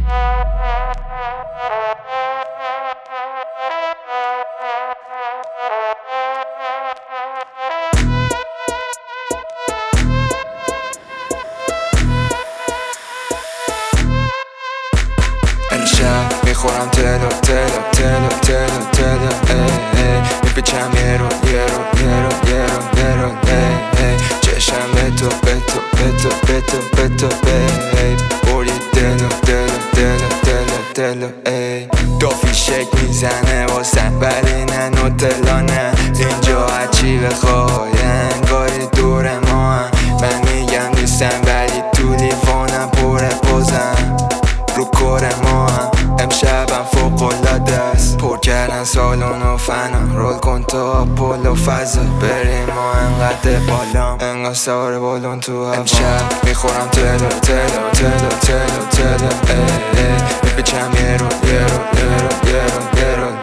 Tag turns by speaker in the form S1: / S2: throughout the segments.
S1: امشب میخورم تلو تلو تلو تلو تلو میپیچم یه رو یه رو یه رو یه رو یه رو چشم به تو به تو به تو به تو به تو بردی دلو دلو دلو دلو دلو دو فیشک میزنه واسه ولی نه نوتلا نه اینجا هرچی بخوای انگاری دور ما هم. من میگم دوستم ولی تو لیفونم پره پوزم رو کار ما هم. امشبم فوق‌العاده است پر کردن سالن و فنا رول کن تا آپولو فضا بریم ما انقدر بالام انگار سوار بالون تو هوا امشب میخورم تلو تلو تلو تلو تلو میپیچم یه رو یه رو یه رو یه رو یه رو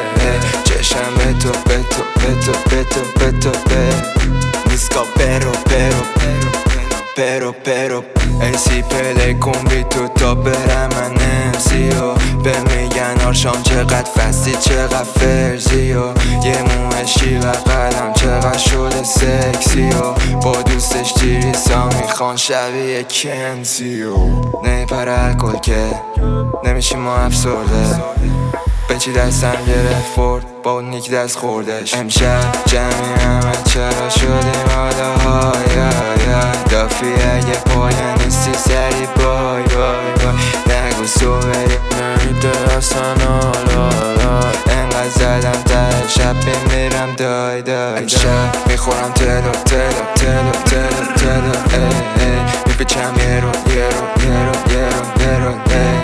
S1: چشم به تو به تو به تو به تو به تو دیسکو pero pero pero pero ایسی پلی کن بی تو تا برم من امسیو به میگن آرشام چقدر فستی چقدر فرزی و یه موهشی و قلم چقدر شده سکسی و با دوستش تیریسا میخوان شبیه کنسی و نمیپره الکل که نمیشی ما افسرده بچی دستم گرفت برد با اون نیک دست خوردش امشب جمعی همه چرا شدیم حالا های دافی اگه پایان نیستی سری بای بای بای نگو سو بری نمیده اصلا حالا انقدر زدم ته شب بمیرم دای دای امشب میخورم تلو تلو تلو تلو تلو میپیچم یه رو یه رو یه رو یه رو یه رو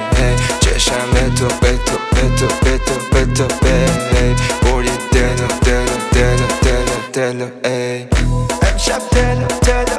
S1: چشم به تو به تو به تو به تو به تو بردی دلو دلو دلو دلو دلو امشب دلو دلو